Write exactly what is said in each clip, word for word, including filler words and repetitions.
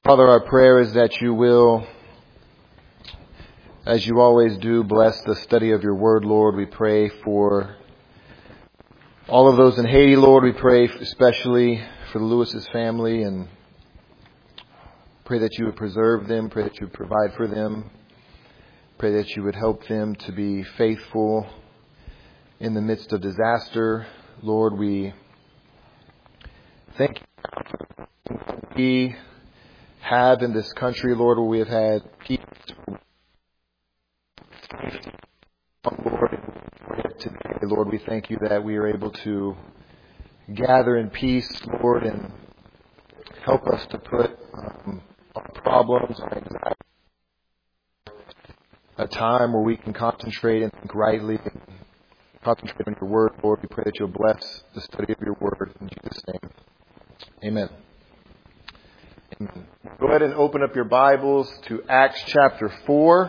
Father, our prayer is that you will, as you always do, bless the study of your word, Lord. We pray for all of those in Haiti, Lord. We pray especially for the Lewis's family and pray that you would preserve them, pray that you would provide for them, pray that you would help them to be faithful in the midst of disaster. Lord, we thank you. We have in this country, Lord, where we have had peace. Lord, today, Lord, we thank you that we are able to gather in peace, Lord, and help us to put um, our problems, our anxiety, a time where we can concentrate and think rightly and concentrate on your word, Lord. We pray that you'll bless the study of your word in Jesus' name. Amen. Amen. Go ahead and open up your Bibles to Acts chapter four.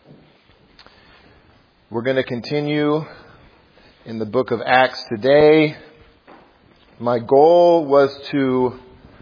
We're going to continue in the book of Acts today. My goal was to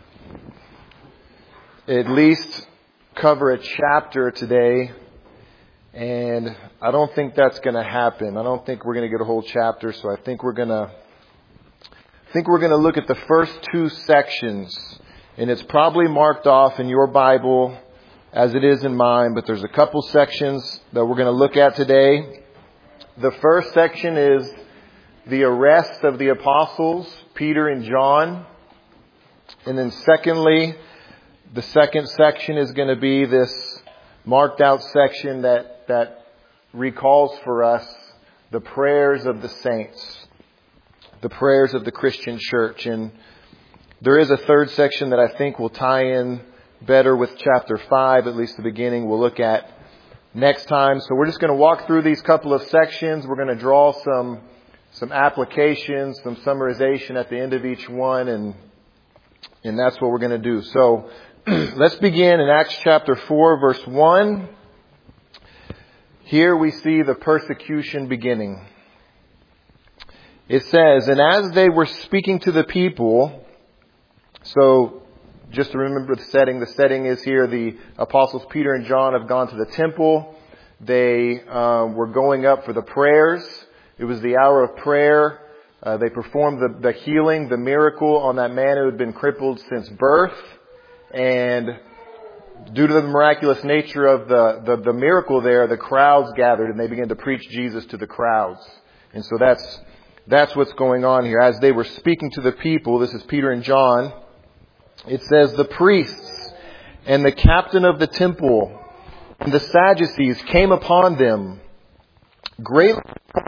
at least cover a chapter today, and I don't think that's going to happen. I don't think we're going to get a whole chapter, so I think we're going to I think we're going to look at the first two sections. And it's probably marked off in your Bible as it is in mine, but there's a couple sections that we're going to look at today. The first section is the arrest of the apostles, Peter and John. And then secondly, the second section is going to be this marked out section that, that recalls for us the prayers of the saints, the prayers of the Christian church. And there is a third section that I think will tie in better with chapter five, at least the beginning we'll look at next time. So we're just going to walk through these couple of sections. We're going to draw some some applications, some summarization at the end of each one, and and that's what we're going to do. So let's begin in Acts chapter four, verse one. Here we see the persecution beginning. It says, "And as they were speaking to the people..." So, just to remember the setting, the setting is here, the apostles Peter and John have gone to the temple. They uh, were going up for the prayers. It was the hour of prayer. Uh, they performed the, the healing, the miracle on that man who had been crippled since birth. And due to the miraculous nature of the, the, the miracle there, the crowds gathered and they began to preach Jesus to the crowds. And so that's, that's what's going on here. As they were speaking to the people, this is Peter and John. It says, "The priests and the captain of the temple and the Sadducees came upon them, greatly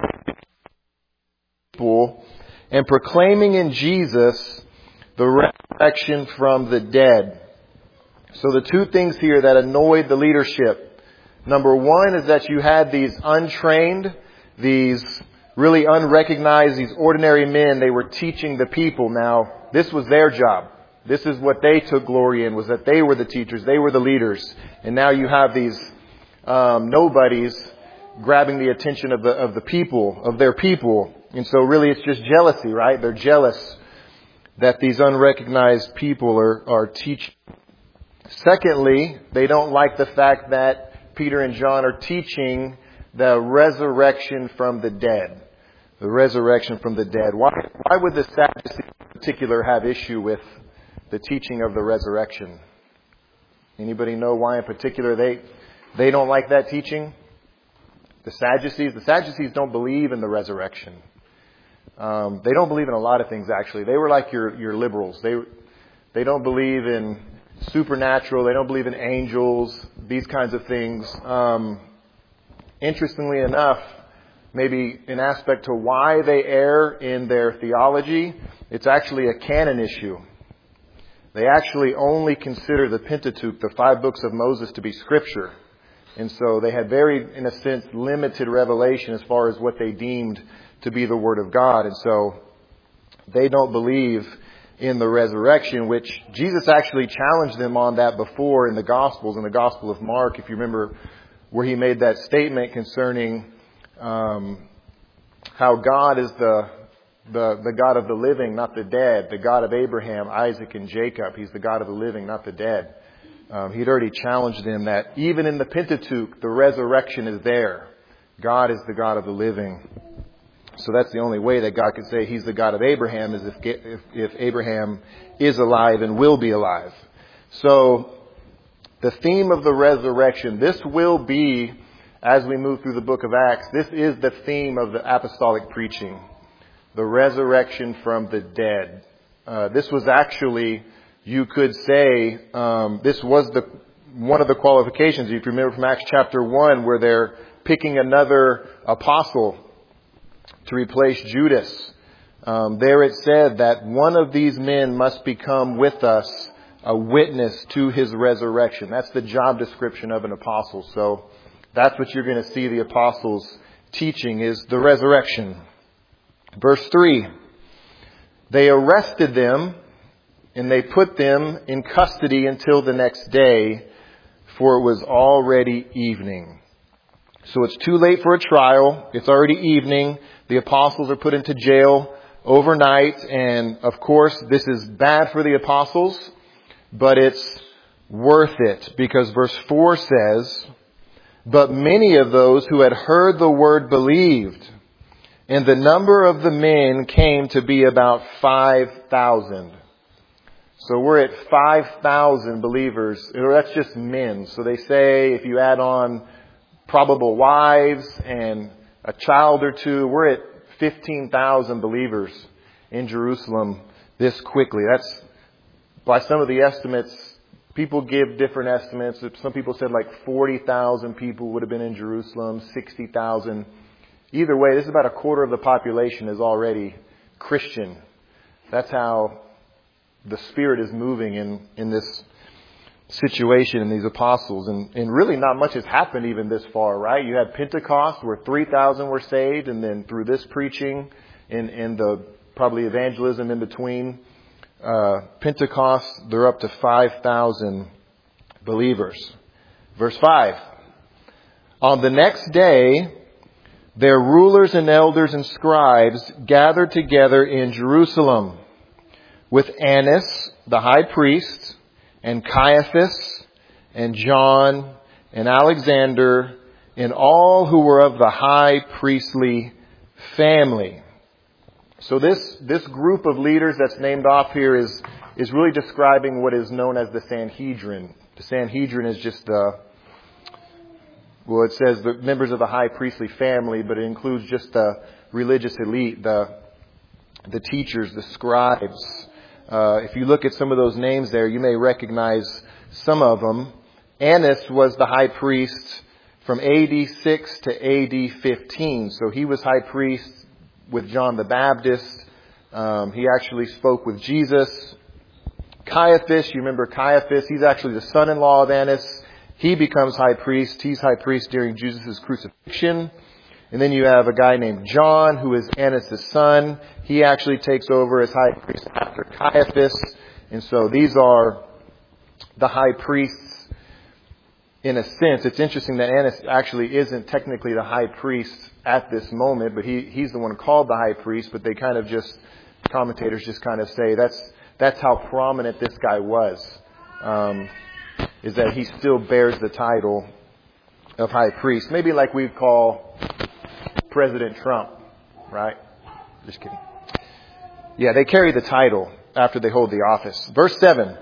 people, and proclaiming in Jesus the resurrection from the dead." So the two things here that annoyed the leadership. Number one is that you had these untrained, these really unrecognized, these ordinary men. They were teaching the people. Now, this was their job. This is what they took glory in, was that they were the teachers, they were the leaders. And now you have these um, nobodies grabbing the attention of the of the people, of their people. And so really it's just jealousy, right? They're jealous that these unrecognized people are, are teaching. Secondly, they don't like the fact that Peter and John are teaching the resurrection from the dead. The resurrection from the dead. Why, why would the Sadducees in particular have issue with the teaching of the resurrection? Anybody know why in particular they they don't like that teaching? The Sadducees, the Sadducees don't believe in the resurrection. Um, they don't believe in a lot of things, actually. They were like your your liberals. They they don't believe in supernatural. They don't believe in angels. These kinds of things. Um, interestingly enough, maybe an aspect to why they err in their theology, it's actually a canon issue. They actually only consider the Pentateuch, the five books of Moses, to be Scripture. And so they had very, in a sense, limited revelation as far as what they deemed to be the Word of God. And so they don't believe in the resurrection, which Jesus actually challenged them on that before in the Gospels, in the Gospel of Mark, if you remember, where he made that statement concerning um, how God is the The, the God of the living, not the dead. The God of Abraham, Isaac, and Jacob. He's the God of the living, not the dead. Um, he'd already challenged them that even in the Pentateuch, the resurrection is there. God is the God of the living. So that's the only way that God could say He's the God of Abraham, is if, if, if Abraham is alive and will be alive. So the theme of the resurrection, this will be, as we move through the book of Acts, this is the theme of the apostolic preaching. The resurrection from the dead. Uh, this was actually, you could say, um, this was the one of the qualifications. If you remember from Acts chapter one, where they're picking another apostle to replace Judas. Um, there it said that one of these men must become with us a witness to His resurrection. That's the job description of an apostle. So that's what you're going to see the apostles teaching, is the resurrection. Verse three, they arrested them and they put them in custody until the next day, for it was already evening. So it's too late for a trial. It's already evening. The apostles are put into jail overnight. And of course, this is bad for the apostles, but it's worth it, because verse four says, but many of those who had heard the word believed, and the number of the men came to be about five thousand. So we're at five thousand believers. That's just men. So they say if you add on probable wives and a child or two, we're at fifteen thousand believers in Jerusalem this quickly. That's, by some of the estimates, people give different estimates. Some people said like forty thousand people would have been in Jerusalem, sixty thousand. Either way, this is about a quarter of the population is already Christian. That's how the Spirit is moving in, in this situation in these apostles. And, and really not much has happened even this far, right? You had Pentecost where three thousand were saved, and then through this preaching and, and the probably evangelism in between uh, Pentecost, they're up to five thousand believers. Verse five. On the next day, their rulers and elders and scribes gathered together in Jerusalem with Annas, the high priest, and Caiaphas, and John, and Alexander, and all who were of the high priestly family. So this, this group of leaders that's named off here is, is really describing what is known as the Sanhedrin. The Sanhedrin is just the, well, it says the members of the high priestly family, but it includes just the religious elite, the, the teachers, the scribes. Uh, if you look at some of those names there, you may recognize some of them. Annas was the high priest from A D six to A D fifteen. So he was high priest with John the Baptist. Um, he actually spoke with Jesus. Caiaphas, you remember Caiaphas, he's actually the son-in-law of Annas. He becomes high priest. He's high priest during Jesus' crucifixion. And then you have a guy named John, who is Annas' son. He actually takes over as high priest after Caiaphas. And so these are the high priests in a sense. It's interesting that Annas actually isn't technically the high priest at this moment, but he, he's the one called the high priest. But they kind of just, commentators just kind of say that's, that's how prominent this guy was, um, is that he still bears the title of high priest. Maybe like we'd call President Trump, right? Just kidding. Yeah, they carry the title after they hold the office. Verse seven.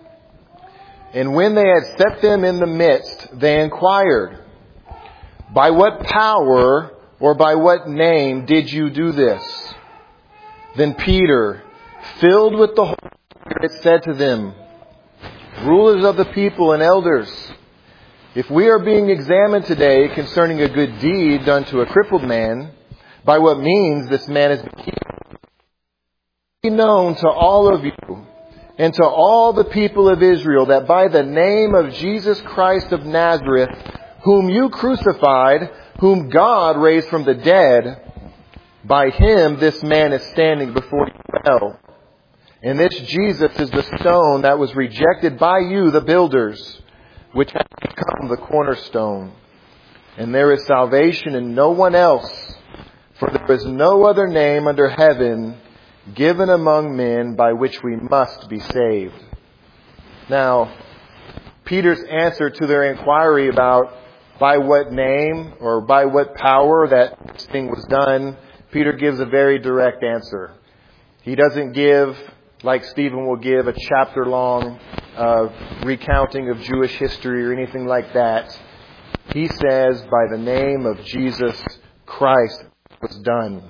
And when they had set them in the midst, they inquired, by what power or by what name did you do this? Then Peter, filled with the Holy Spirit, said to them, rulers of the people and elders, if we are being examined today concerning a good deed done to a crippled man, by what means this man is healed, be known to all of you and to all the people of Israel that by the name of Jesus Christ of Nazareth, whom you crucified, whom God raised from the dead, by him this man is standing before you well. And this Jesus is the stone that was rejected by you, the builders, which has become the cornerstone. And there is salvation in no one else, for there is no other name under heaven given among men by which we must be saved. Now, Peter's answer to their inquiry about by what name or by what power that this thing was done, Peter gives a very direct answer. He doesn't give, like Stephen will give, a chapter-long uh, recounting of Jewish history or anything like that. He says, by the name of Jesus Christ it was done.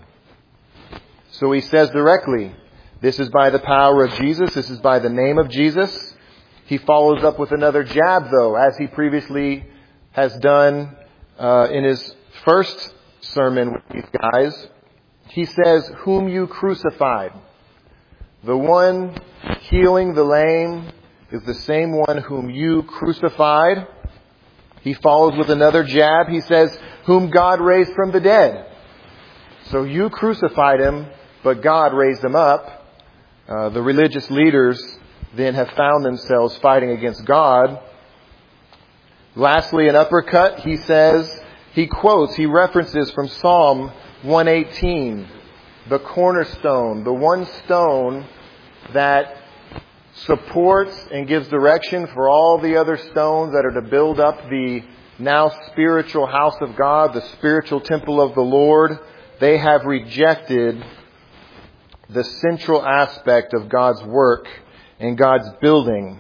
So he says directly, this is by the power of Jesus, this is by the name of Jesus. He follows up with another jab, though, as he previously has done uh, in his first sermon with these guys. He says, whom you crucified. The one healing the lame is the same one whom you crucified. He follows with another jab. He says, whom God raised from the dead. So you crucified him, but God raised him up. Uh, the religious leaders then have found themselves fighting against God. Lastly, an uppercut, he says, he quotes, he references from Psalm one eighteen, the cornerstone, the one stone that supports and gives direction for all the other stones that are to build up the now spiritual house of God, the spiritual temple of the Lord. They have rejected the central aspect of God's work and God's building.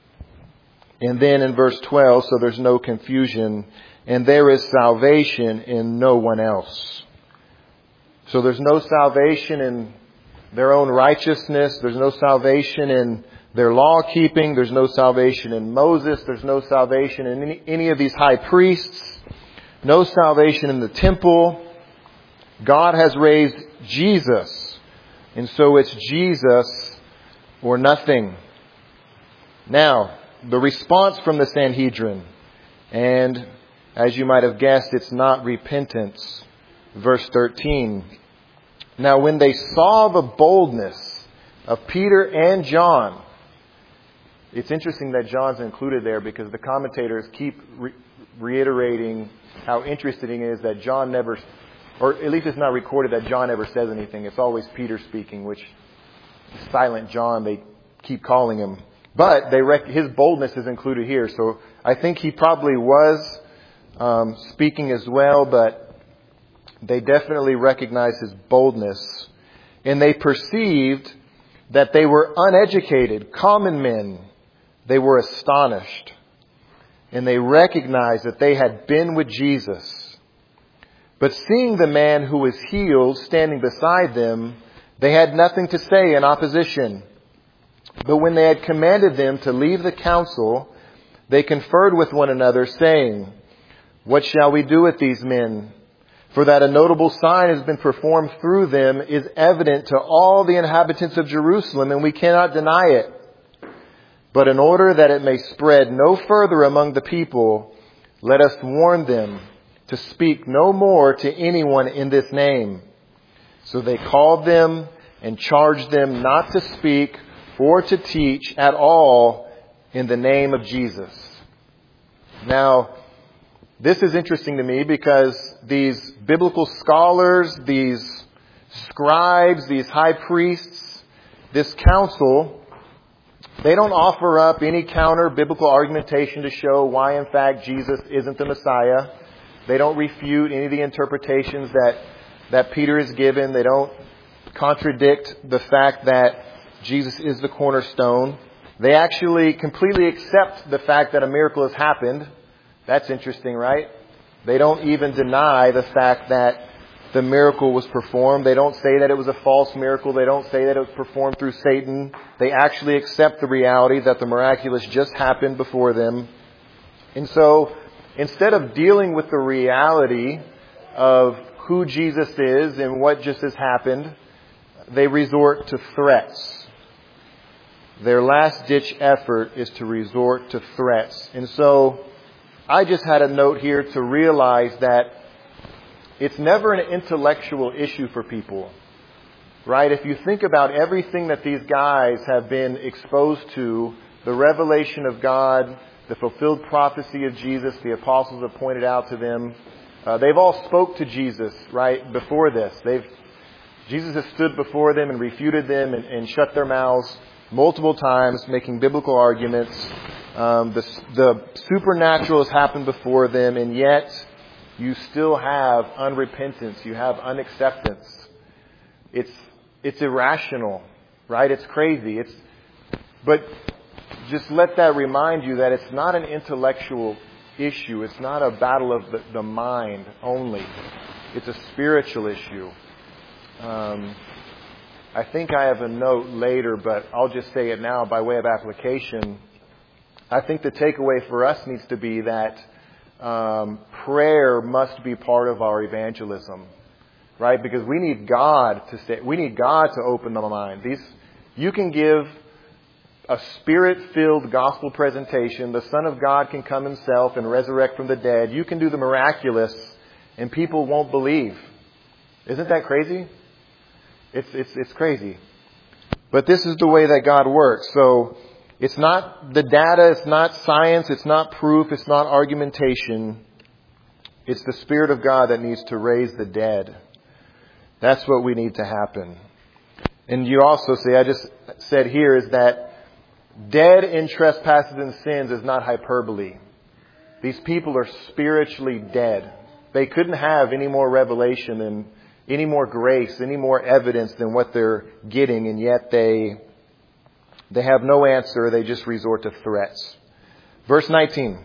And then in verse twelve, so there's no confusion, and there is salvation in no one else. So there's no salvation in their own righteousness. There's no salvation in their law keeping. There's no salvation in Moses. There's no salvation in any, any of these high priests. No salvation in the temple. God has raised Jesus. And so it's Jesus or nothing. Now, the response from the Sanhedrin, and as you might have guessed, it's not repentance. Verse thirteen. Now when they saw the boldness of Peter and John, it's interesting that John's included there because the commentators keep re- reiterating how interesting it is that John never, or at least it's not recorded that John ever says anything. It's always Peter speaking, which silent John, they keep calling him. But they rec- his boldness is included here. So I think he probably was um, speaking as well, but they definitely recognized his boldness. And they perceived that they were uneducated, common men. They were astonished. And they recognized that they had been with Jesus. But seeing the man who was healed standing beside them, they had nothing to say in opposition. But when they had commanded them to leave the council, they conferred with one another, saying, what shall we do with these men? For that a notable sign has been performed through them is evident to all the inhabitants of Jerusalem, and we cannot deny it. But in order that it may spread no further among the people, let us warn them to speak no more to anyone in this name. So they called them and charged them not to speak or to teach at all in the name of Jesus. Now, this is interesting to me because these biblical scholars, these scribes, these high priests, this council, they don't offer up any counter biblical argumentation to show why in fact Jesus isn't the Messiah. They don't refute any of the interpretations that, that Peter has given. They don't contradict the fact that Jesus is the cornerstone. They actually completely accept the fact that a miracle has happened. That's interesting, right? They don't even deny the fact that the miracle was performed. They don't say that it was a false miracle. They don't say that it was performed through Satan. They actually accept the reality that the miraculous just happened before them. And so, instead of dealing with the reality of who Jesus is and what just has happened, they resort to threats. Their last-ditch effort is to resort to threats. And so, I just had a note here to realize that it's never an intellectual issue for people, right? If you think about everything that these guys have been exposed to, the revelation of God, the fulfilled prophecy of Jesus, the apostles have pointed out to them. Uh, they've all spoke to Jesus, right, before this. They've Jesus has stood before them and refuted them and, and shut their mouths. multiple times, making biblical arguments. Um, the, the supernatural has happened before them, and yet you still have unrepentance. You have unacceptance. It's it's irrational, right? It's crazy. It's but just let that remind you that it's not an intellectual issue. It's not a battle of the, the mind only. It's a spiritual issue. Um, I think I have a note later, but I'll just say it now by way of application. I think the takeaway for us needs to be that um, prayer must be part of our evangelism, right? Because we need God to say, we need God to open the mind. These, you can give a spirit-filled gospel presentation. The Son of God can come himself and resurrect from the dead. You can do the miraculous, and people won't believe. Isn't that crazy? It's it's it's crazy. But this is the way that God works. So it's not the data, it's not science, it's not proof, it's not argumentation. It's the Spirit of God that needs to raise the dead. That's what we need to happen. And you also see, I just said here, is that dead in trespasses and sins is not hyperbole. These people are spiritually dead. They couldn't have any more revelation and any more grace, any more evidence than what they're getting, and yet they they have no answer. They just resort to threats. Verse nineteen.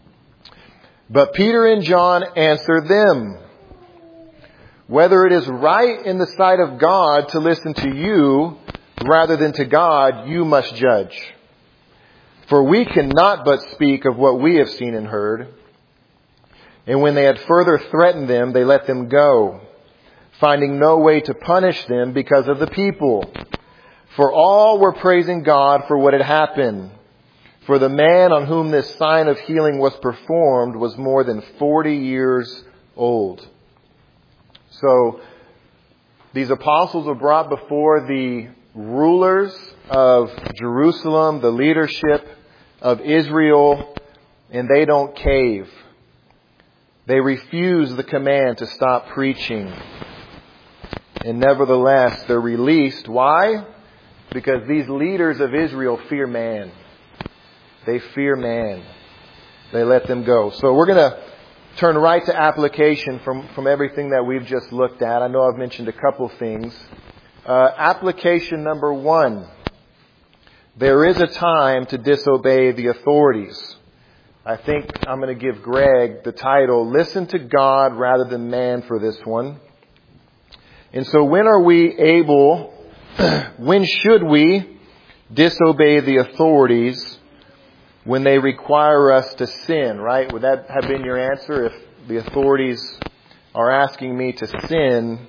But Peter and John answered them, whether it is right in the sight of God to listen to you rather than to God, you must judge. For we cannot but speak of what we have seen and heard. And when they had further threatened them, they let them go, finding no way to punish them because of the people. For all were praising God for what had happened. For the man on whom this sign of healing was performed was more than forty years old. So these apostles are brought before the rulers of Jerusalem, the leadership of Israel, and they don't cave. They refuse the command to stop preaching. And nevertheless, they're released. Why? Because these leaders of Israel fear man. They fear man. They let them go. So we're going to turn right to application from, from everything that we've just looked at. I know I've mentioned a couple things. Uh, application number one. There is a time to disobey the authorities. I think I'm going to give Greg the title, Listen to God Rather Than Man, for this one. And so when are we able, when should we disobey the authorities when they require us to sin, right? Would that have been your answer? If the authorities are asking me to sin,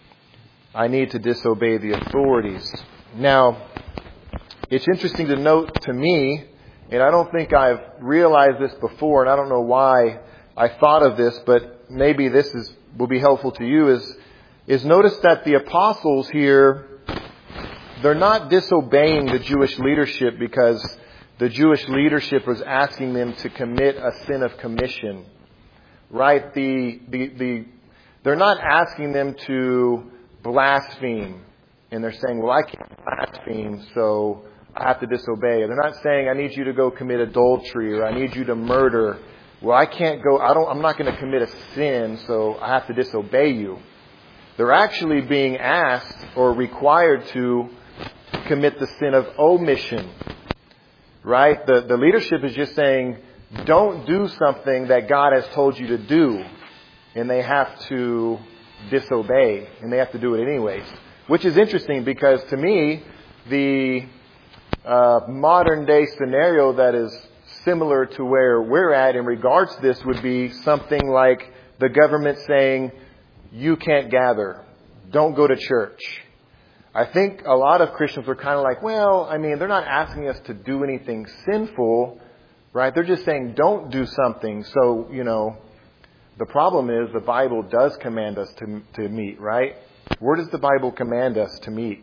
I need to disobey the authorities. Now, it's interesting to note to me, and I don't think I've realized this before, and I don't know why I thought of this, but maybe this is will be helpful to you, is, is notice that the apostles here, they're not disobeying the Jewish leadership because the Jewish leadership was asking them to commit a sin of commission. Right? The, the, the, they're not asking them to blaspheme. And they're saying, well, I can't blaspheme, so I have to disobey. They're not saying, I need you to go commit adultery, or I need you to murder. Well, I can't go, I don't, I'm not going to commit a sin, so I have to disobey you. They're actually being asked or required to commit the sin of omission. Right? The, the leadership is just saying, don't do something that God has told you to do. And they have to disobey. And they have to do it anyways. Which is interesting because to me, the uh, modern day scenario that is similar to where we're at in regards to this would be something like the government saying, you can't gather. Don't go to church. I think a lot of Christians are kind of like, well, I mean, they're not asking us to do anything sinful, right? They're just saying, don't do something. So, you know, the problem is the Bible does command us to to meet, right? Where does the Bible command us to meet?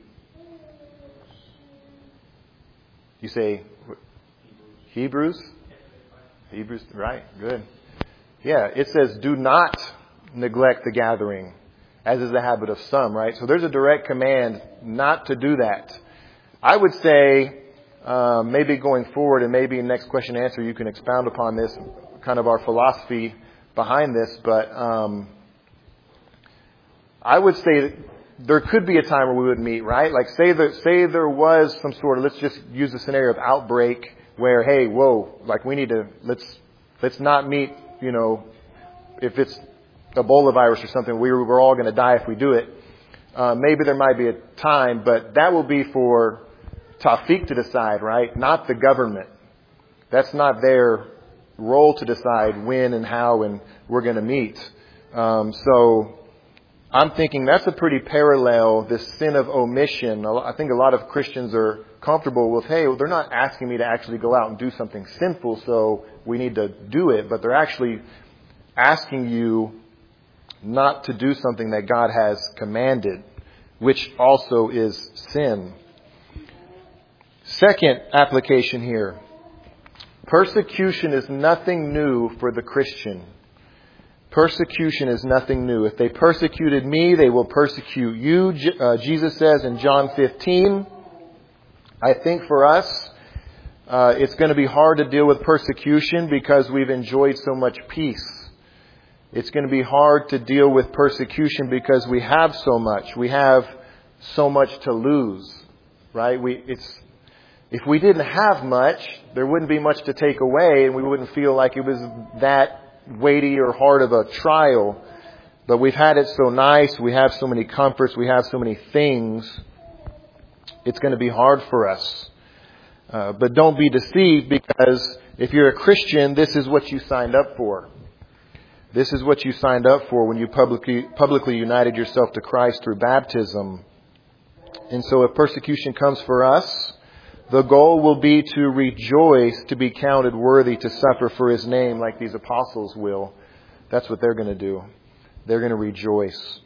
You say Hebrews? Hebrews, right, good. Yeah, it says, do not neglect the gathering, as is the habit of some, right? So there's a direct command not to do that. I would say um, maybe going forward, and maybe in next question and answer, you can expound upon this, kind of our philosophy behind this. But um, I would say that there could be a time where we would meet, right? Like say that, say there was some sort of, let's just use the scenario of outbreak where, hey, whoa, like we need to, let's, let's not meet, you know, if it's Ebola virus or something, we we're all going to die if we do it. Uh, maybe there might be a time, but that will be for Tawfiq to decide, right? Not the government. That's not their role to decide when and how and we're going to meet. Um, so I'm thinking that's a pretty parallel, this sin of omission. I think a lot of Christians are comfortable with, hey, well, they're not asking me to actually go out and do something sinful, so we need to do it. But they're actually asking you not to do something that God has commanded, which also is sin. Second application here. Persecution is nothing new for the Christian. Persecution is nothing new. If they persecuted me, they will persecute you. Uh, Jesus says in John fifteen, I think for us, uh, it's going to be hard to deal with persecution because we've enjoyed so much peace. It's going to be hard to deal with persecution because we have so much. We have so much to lose, right? We, it's, if we didn't have much, there wouldn't be much to take away and we wouldn't feel like it was that weighty or hard of a trial. But we've had it so nice. We have so many comforts. We have so many things. It's going to be hard for us. Uh, but don't be deceived, because if you're a Christian, this is what you signed up for. This is what you signed up for when you publicly, publicly united yourself to Christ through baptism. And so if persecution comes for us, the goal will be to rejoice, to be counted worthy to suffer for His name like these apostles will. That's what they're going to do. They're going to rejoice.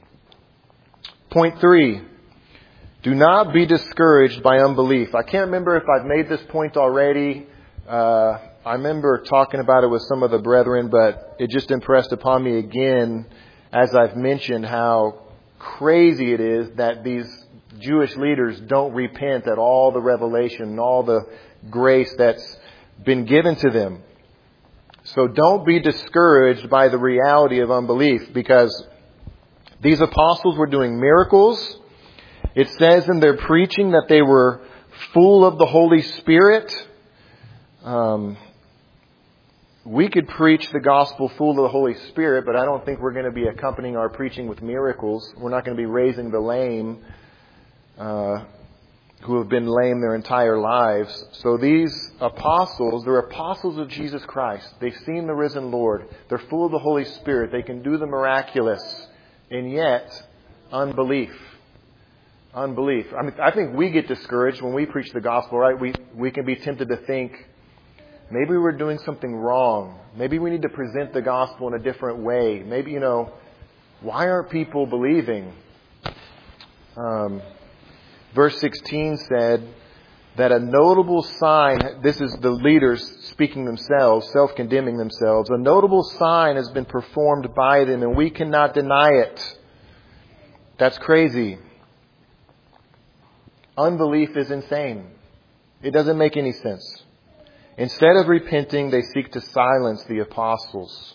Point three. Do not be discouraged by unbelief. I can't remember if I've made this point already. Uh, I remember talking about it with some of the brethren, but it just impressed upon me again, as I've mentioned, how crazy it is that these Jewish leaders don't repent at all the revelation and all the grace that's been given to them. So don't be discouraged by the reality of unbelief, because these apostles were doing miracles. It says in their preaching that they were full of the Holy Spirit. Um, we could preach the gospel full of the Holy Spirit, but I don't think we're going to be accompanying our preaching with miracles. We're not going to be raising the lame uh, who have been lame their entire lives. So these apostles, they're apostles of Jesus Christ. They've seen the risen Lord. They're full of the Holy Spirit. They can do the miraculous. And yet, unbelief. Unbelief. I mean, I think we get discouraged when we preach the gospel, right? We we can be tempted to think, maybe we're doing something wrong. Maybe we need to present the gospel in a different way. Maybe, you know, why aren't people believing? Um, verse sixteen said that a notable sign, this is the leaders speaking themselves, self-condemning themselves, a notable sign has been performed by them and we cannot deny it. That's crazy. Unbelief is insane. It doesn't make any sense. Instead of repenting, they seek to silence the apostles.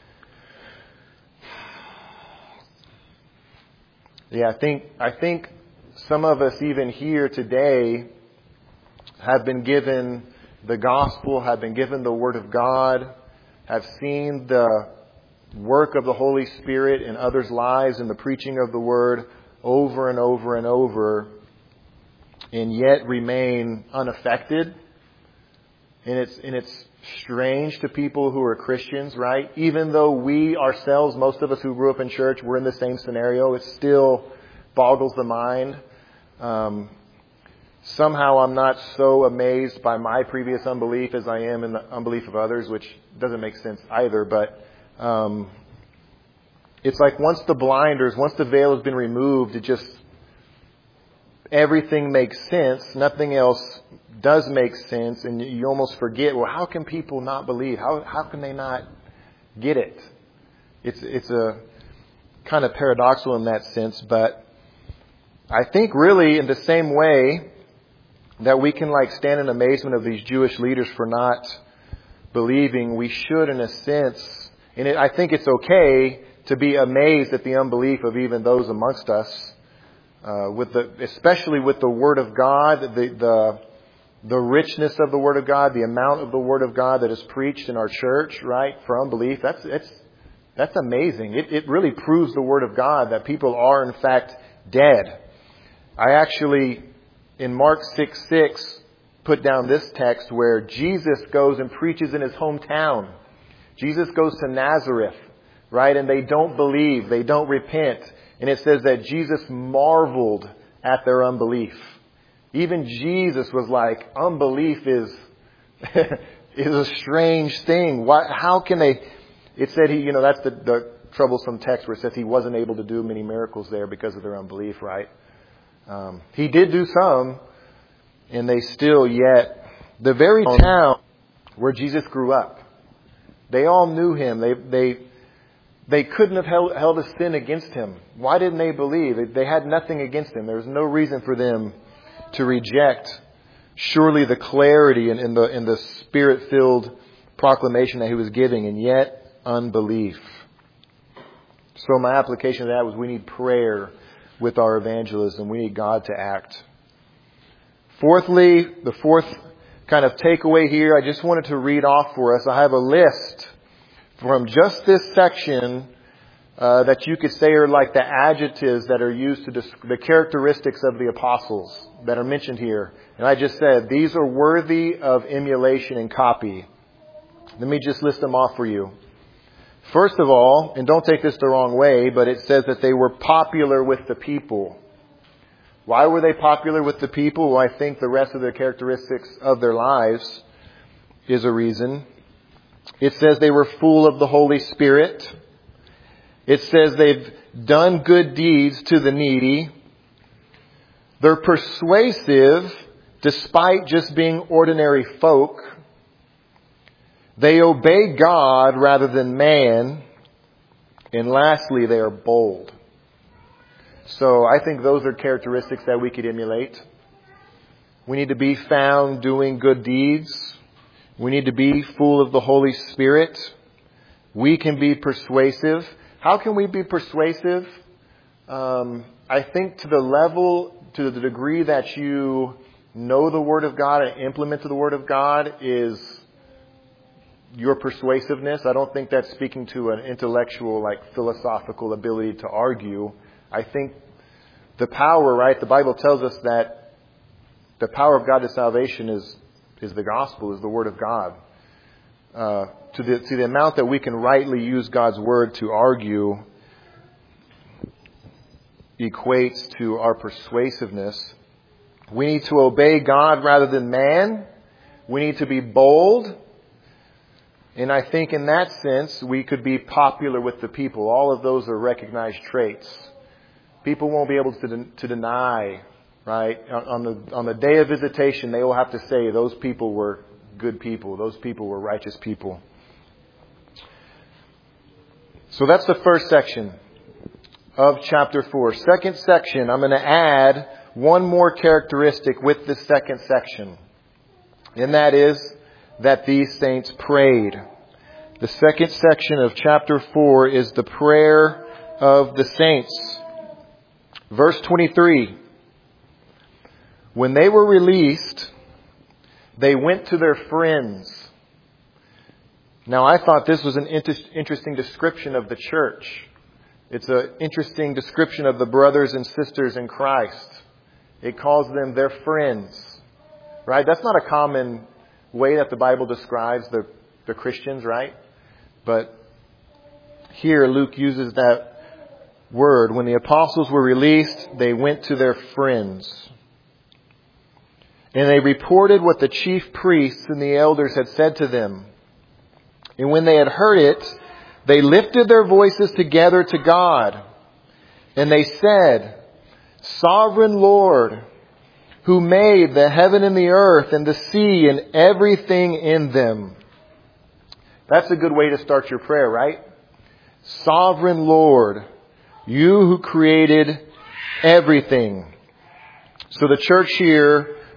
Yeah, I think I think some of us even here today have been given the gospel, have been given the Word of God, have seen the work of the Holy Spirit in others' lives and the preaching of the Word over and over and over, and yet remain unaffected. And it's, and it's strange to people who are Christians, right? Even though we ourselves, most of us who grew up in church, we're in the same scenario, it still boggles the mind. Um, somehow I'm not so amazed by my previous unbelief as I am in the unbelief of others, which doesn't make sense either. But um, it's like once the blinders, once the veil has been removed, it just... everything makes sense. Nothing else does make sense. And you almost forget, well, how can people not believe? How how can they not get it? It's it's a kind of paradoxical in that sense. But I think really in the same way, that we can like stand in amazement of these Jewish leaders for not believing, we should in a sense, and it, I think it's okay to be amazed at the unbelief of even those amongst us, uh, with the, especially with the Word of God, the, the, the richness of the Word of God, the amount of the Word of God that is preached in our church, right, for unbelief. That's, it's, that's amazing. It, it really proves the Word of God that people are in fact dead. I actually, in Mark six six, put down this text where Jesus goes and preaches in his hometown. Jesus goes to Nazareth, right? And they don't believe. They don't repent. And it says that Jesus marveled at their unbelief. Even Jesus was like, unbelief is, is a strange thing. Why, how can they, it said he, you know, that's the, the troublesome text where it says he wasn't able to do many miracles there because of their unbelief, right? Um, he did do some, and they still yet, the very town where Jesus grew up, they all knew him. They, they, they couldn't have held, held a sin against him. Why didn't they believe? They had nothing against him. There was no reason for them to reject surely the clarity and, and the, and the Spirit-filled proclamation that he was giving, and yet unbelief. So my application of that was we need prayer with our evangelism. We need God to act. Fourthly, the fourth kind of takeaway here, I just wanted to read off for us. I have a list from just this section uh, that you could say are like the adjectives that are used to describe the characteristics of the apostles that are mentioned here. And I just said these are worthy of emulation and copy. Let me just list them off for you. First of all, and don't take this the wrong way, but it says that they were popular with the people. Why were they popular with the people? Well, I think the rest of the characteristics of their lives is a reason. It says they were full of the Holy Spirit. It says they've done good deeds to the needy. They're persuasive despite just being ordinary folk. They obey God rather than man. And lastly, they are bold. So I think those are characteristics that we could emulate. We need to be found doing good deeds. We need to be full of the Holy Spirit. We can be persuasive. How can we be persuasive? Um, I think to the level, to the degree that you know the Word of God and implement the Word of God is your persuasiveness. I don't think that's speaking to an intellectual, like philosophical ability to argue. I think the power, right? The Bible tells us that the power of God to salvation is is the gospel, is the Word of God. Uh, to the to the amount that we can rightly use God's Word to argue equates to our persuasiveness. We need to obey God rather than man. We need to be bold. And I think in that sense, we could be popular with the people. All of those are recognized traits. People won't be able to, de- to deny, right? On the, on the day of visitation, they will have to say those people were good people. Those people were righteous people. So that's the first section of chapter four. Second section, I'm going to add one more characteristic with the second section. And that is that these saints prayed. The second section of chapter four is the prayer of the saints. Verse twenty-three. When they were released, they went to their friends. Now, I thought this was an inter- interesting description of the church. It's an interesting description of the brothers and sisters in Christ. It calls them their friends. Right? That's not a common way that the Bible describes the, the Christians, right? But here Luke uses that word. When the apostles were released, they went to their friends. And they reported what the chief priests and the elders had said to them. And when they had heard it, they lifted their voices together to God. And they said, Sovereign Lord, who made the heaven and the earth and the sea and everything in them. That's a good way to start your prayer, right? Sovereign Lord, you who created everything. So the church here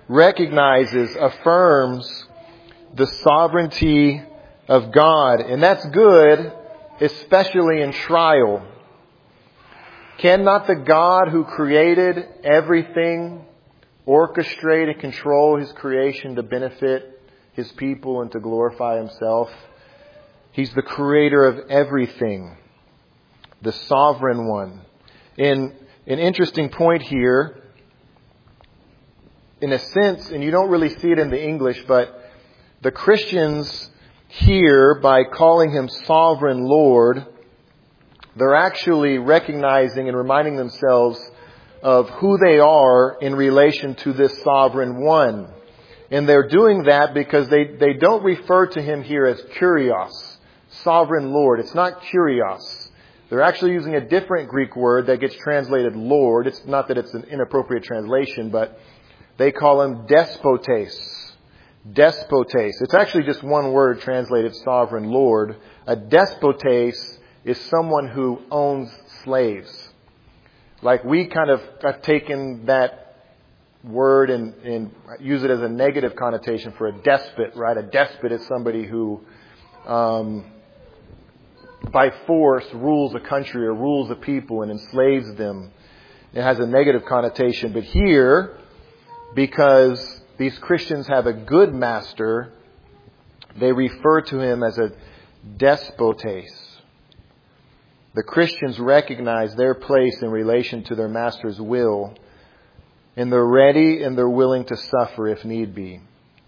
recognizes, affirms the sovereignty of God. And that's good, especially in trial. Cannot the God who created everything orchestrate and control His creation to benefit His people and to glorify Himself? He's the creator of everything, the sovereign one. And an interesting point here, in a sense, and you don't really see it in the English, but the Christians here, by calling Him Sovereign Lord, they're actually recognizing and reminding themselves of who they are in relation to this Sovereign One. And they're doing that because they, they don't refer to Him here as Kyrios, Sovereign Lord. It's not Kyrios. They're actually using a different Greek word that gets translated Lord. It's not that it's an inappropriate translation, but they call Him Despotes. Despotes. It's actually just one word translated Sovereign Lord. A despotes is someone who owns slaves. Like we kind of have taken that word and, and use it as a negative connotation for a despot, right? A despot is somebody who, um, by force rules a country or rules a people and enslaves them. It has a negative connotation. But here, because these Christians have a good master, they refer to Him as a despotes. The Christians recognize their place in relation to their master's will, and they're ready and they're willing to suffer if need be.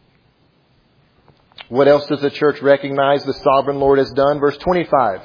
What else does the church recognize the Sovereign Lord has done? Verse twenty-five.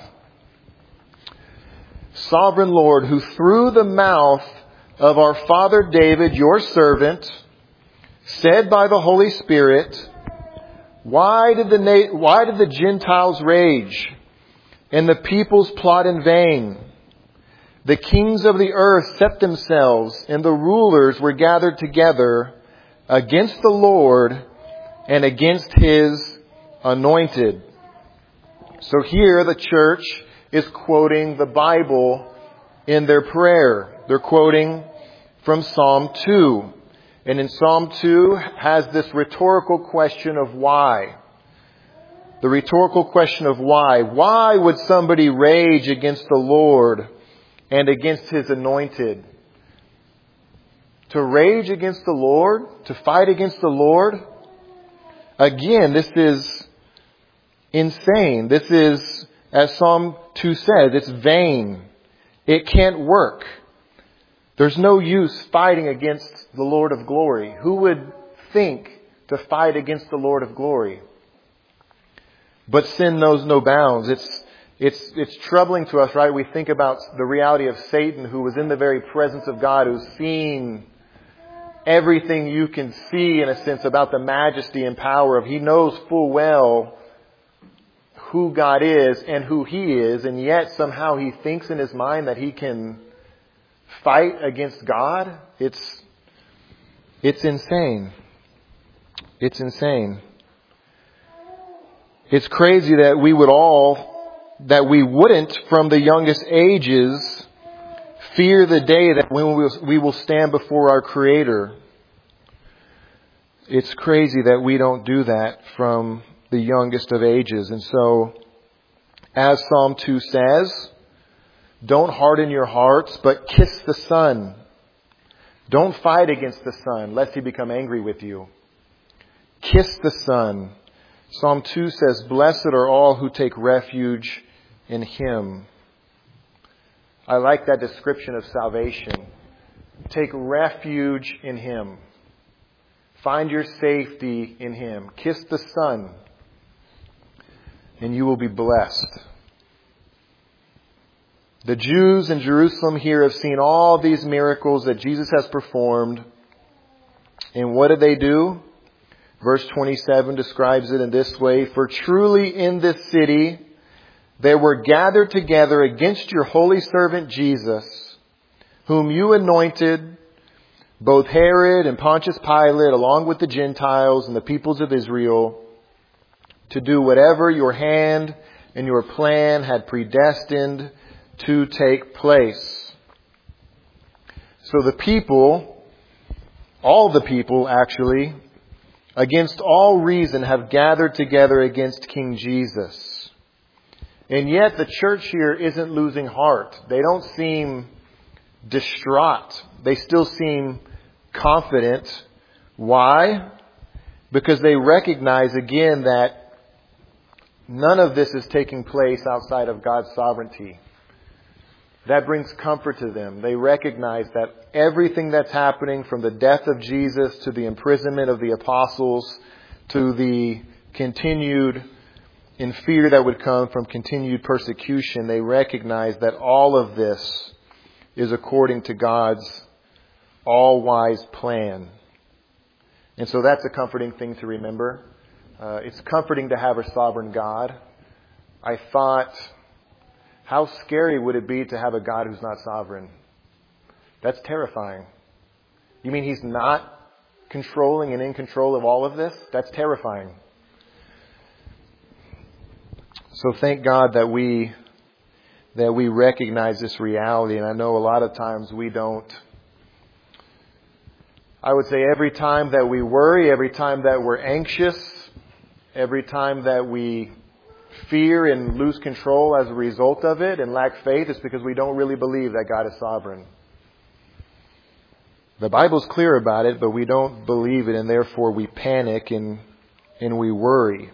Sovereign Lord, who through the mouth of our father David, your servant, said by the Holy Spirit, why did the na- why did the Gentiles rage and the peoples plot in vain? The kings of the earth set themselves, and the rulers were gathered together against the Lord and against His anointed. So here the church is quoting the Bible in their prayer. They're quoting from Psalm two. And in Psalm two has this rhetorical question of why. The rhetorical question of why. Why would somebody rage against the Lord and against His anointed? To rage against the Lord, to fight against the Lord, again, this is insane. This is, as Psalm two says, it's vain. It can't work. There's no use fighting against the Lord of glory. Who would think to fight against the Lord of glory? But sin knows no bounds. It's, it's, it's troubling to us, right? We think about the reality of Satan, who was in the very presence of God, who's seen everything you can see, in a sense, about the majesty and power of. He knows full well who God is and who He is, and yet somehow he thinks in his mind that he can fight against God. It's, it's insane. It's insane. It's crazy that we would all, that we wouldn't from the youngest ages fear the day that when we will, we will stand before our Creator. It's crazy that we don't do that from the youngest of ages. And so, as Psalm two says, don't harden your hearts, but kiss the Son. Don't fight against the Son, lest He become angry with you. Kiss the Son. Psalm two says, blessed are all who take refuge in Him. I like that description of salvation. Take refuge in Him. Find your safety in Him. Kiss the Son, and you will be blessed. The Jews in Jerusalem here have seen all these miracles that Jesus has performed. And what did they do? Verse twenty-seven describes it in this way. For truly in this city they were gathered together against your holy servant Jesus, whom you anointed, both Herod and Pontius Pilate, along with the Gentiles and the peoples of Israel, to do whatever your hand and your plan had predestined to take place. So the people all the people actually, against all reason have gathered together against King Jesus. And yet the church here isn't losing heart. They don't seem distraught. They still seem confident. Why? Because they recognize again that none of this is taking place outside of God's sovereignty. That brings comfort to them. They recognize that everything that's happening, from the death of Jesus to the imprisonment of the apostles to the continued in fear that would come from continued persecution, they recognize that all of this is according to God's all-wise plan. And so that's a comforting thing to remember. Uh, it's comforting to have a sovereign God. I thought, how scary would it be to have a God who's not sovereign? That's terrifying. You mean He's not controlling and in control of all of this? That's terrifying. So thank God that we that we recognize this reality. And I know a lot of times we don't. I would say every time that we worry, every time that we're anxious, every time that we fear and lose control as a result of it and lack faith, it's because we don't really believe that God is sovereign. The Bible's clear about it, but we don't believe it, and therefore we panic and and we worry.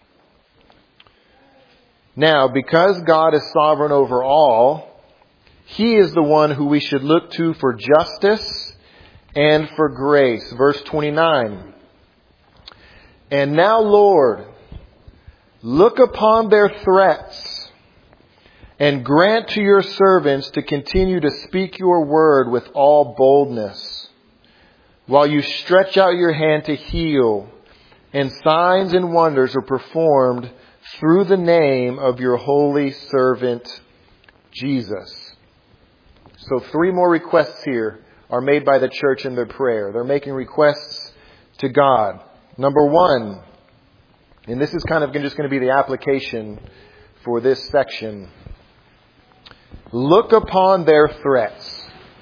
Now, because God is sovereign over all, He is the one who we should look to for justice and for grace. Verse twenty-nine. And now, Lord, look upon their threats and grant to your servants to continue to speak your word with all boldness, while you stretch out your hand to heal, and signs and wonders are performed through the name of your holy servant, Jesus. So three more requests here are made by the church in their prayer. They're making requests to God. Number one, and this is kind of just going to be the application for this section. Look upon their threats.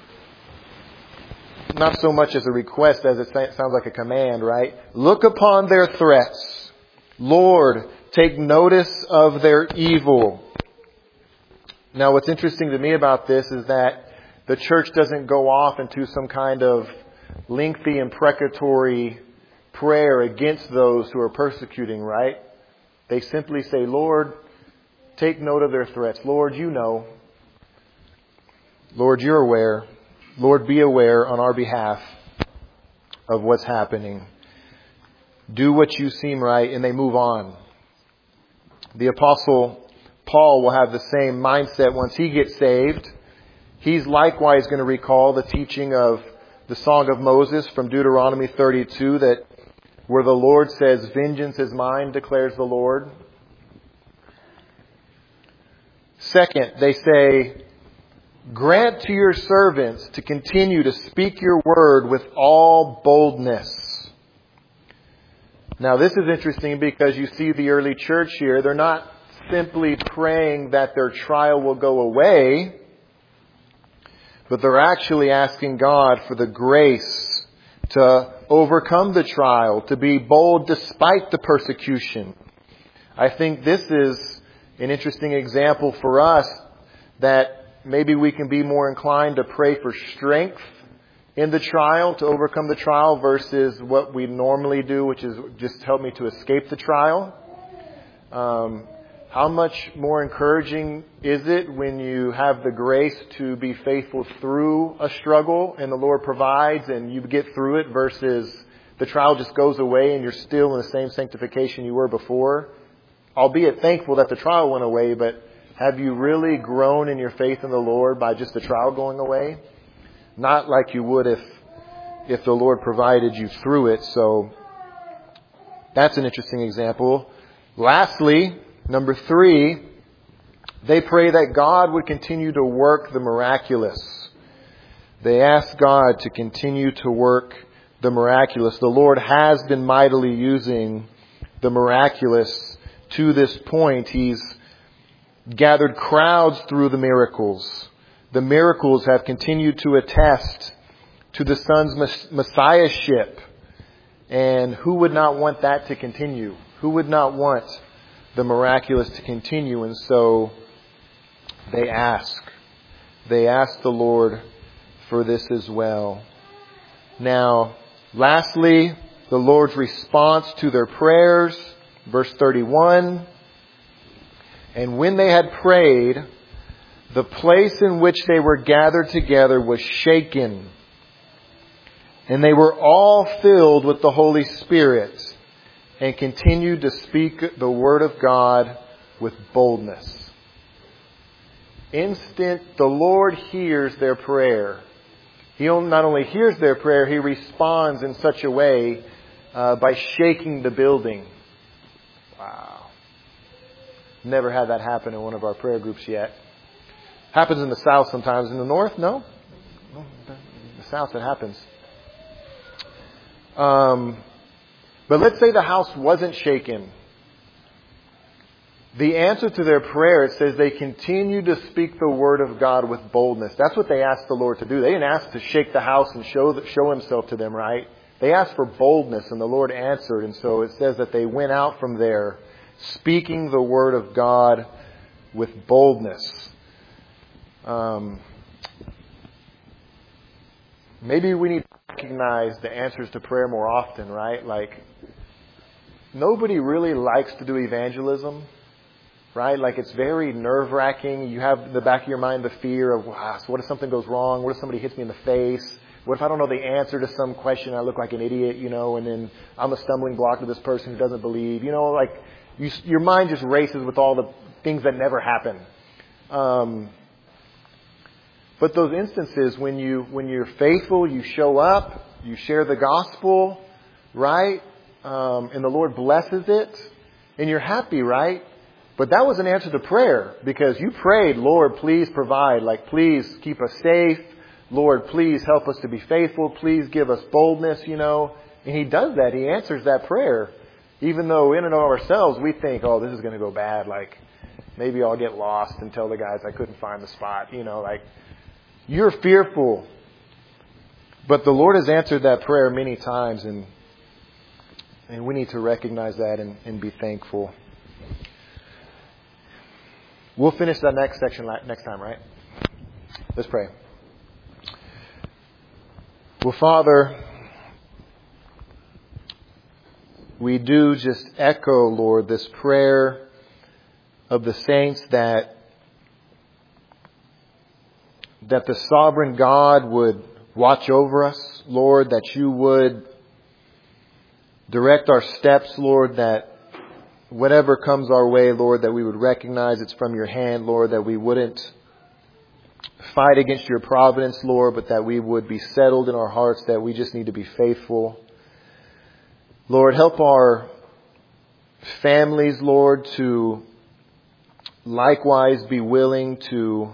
Not so much as a request as it sounds like a command, right? Look upon their threats. Lord, take notice of their evil. Now, what's interesting to me about this is that the church doesn't go off into some kind of lengthy imprecatory prayer against those who are persecuting, right? They simply say, Lord, take note of their threats. Lord, you know. Lord, you're aware. Lord, be aware on our behalf of what's happening. Do what you seem right, and they move on. The Apostle Paul will have the same mindset once he gets saved. He's likewise going to recall the teaching of the Song of Moses from Deuteronomy thirty-two, that where the Lord says, vengeance is mine, declares the Lord. Second, they say, grant to your servants to continue to speak your word with all boldness. Now, this is interesting because you see the early church here. They're not simply praying that their trial will go away, but they're actually asking God for the grace to overcome the trial, to be bold despite the persecution. I think this is an interesting example for us that maybe we can be more inclined to pray for strength in the trial, to overcome the trial, versus what we normally do, which is just help me to escape the trial. Um, how much more encouraging is it when you have the grace to be faithful through a struggle and the Lord provides and you get through it, versus the trial just goes away and you're still in the same sanctification you were before? Albeit thankful that the trial went away, but have you really grown in your faith in the Lord by just the trial going away? Not like you would if if the Lord provided you through it. So that's an interesting example. Lastly, number three, they pray that God would continue to work the miraculous. They ask God to continue to work the miraculous. The Lord has been mightily using the miraculous to this point. He's gathered crowds through the miracles. The miracles have continued to attest to the Son's messiahship. And who would not want that to continue? Who would not want the miraculous to continue? And so they ask. They ask the Lord for this as well. Now, lastly, the Lord's response to their prayers. Verse thirty-one. And when they had prayed, the place in which they were gathered together was shaken. And they were all filled with the Holy Spirit and continued to speak the word of God with boldness. Instant, the Lord hears their prayer. He not only hears their prayer, He responds in such a way uh, by shaking the building. Wow. Never had that happen in one of our prayer groups yet. Happens in the South sometimes. In the North, no? In the South it happens. Um, but let's say the house wasn't shaken. The answer to their prayer, it says they continued to speak the word of God with boldness. That's what they asked the Lord to do. They didn't ask to shake the house and show show Himself to them, right? They asked for boldness, and the Lord answered. And so it says that they went out from there speaking the word of God with boldness. Um, maybe we need to recognize the answers to prayer more often, right? Like, nobody really likes to do evangelism, right? Like, it's very nerve-wracking. You have in the back of your mind the fear of, wow, so what if something goes wrong? What if somebody hits me in the face? What if I don't know the answer to some question? I look like an idiot, you know, and then I'm a stumbling block to this person who doesn't believe. You know, like, you, your mind just races with all the things that never happen. Um, but those instances when you when you're faithful, you show up, you share the gospel, right? Um, and the Lord blesses it, and you're happy, right? But that was an answer to prayer, because you prayed, Lord, please provide. Like, please keep us safe. Lord, please help us to be faithful. Please give us boldness, you know. And He does that. He answers that prayer. Even though in and of ourselves we think, oh, this is going to go bad. Like, maybe I'll get lost and tell the guys I couldn't find the spot. You know, like, you're fearful. But the Lord has answered that prayer many times, and and we need to recognize that and, and be thankful. We'll finish that next section next time, right? Let's pray. Well, Father, we do just echo, Lord, this prayer of the saints that that the sovereign God would watch over us, Lord, that You would direct our steps, Lord, that whatever comes our way, Lord, that we would recognize it's from Your hand, Lord, that we wouldn't fight against Your providence, Lord, but that we would be settled in our hearts, that we just need to be faithful. Lord, help our families, Lord, to likewise be willing to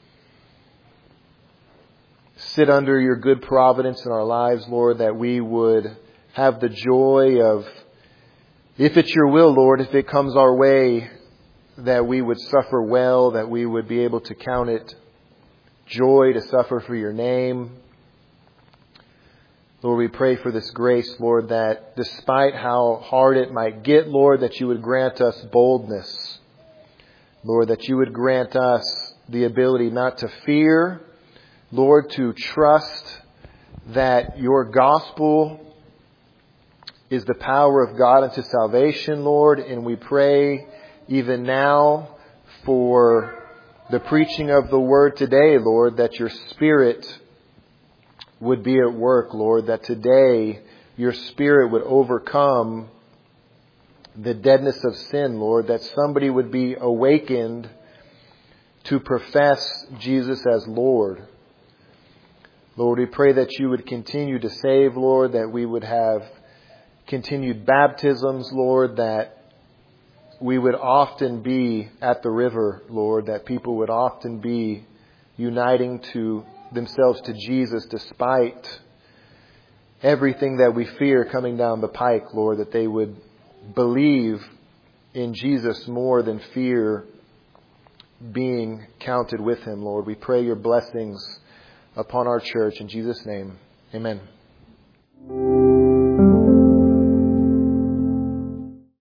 sit under Your good providence in our lives, Lord, that we would have the joy of, if it's Your will, Lord, if it comes our way, that we would suffer well, that we would be able to count it joy to suffer for Your name. Lord, we pray for this grace, Lord, that despite how hard it might get, Lord, that You would grant us boldness. Lord, that You would grant us the ability not to fear, Lord, to trust that Your gospel is the power of God unto salvation, Lord. And we pray even now for the preaching of the word today, Lord, that Your Spirit would be at work, Lord, that today Your Spirit would overcome the deadness of sin, Lord, that somebody would be awakened to profess Jesus as Lord. Lord, we pray that You would continue to save, Lord, that we would have continued baptisms, Lord, that we would often be at the river, Lord, that people would often be uniting to themselves to Jesus despite everything that we fear coming down the pike, Lord, that they would believe in Jesus more than fear being counted with Him, Lord. We pray Your blessings upon our church. In Jesus' name, Amen.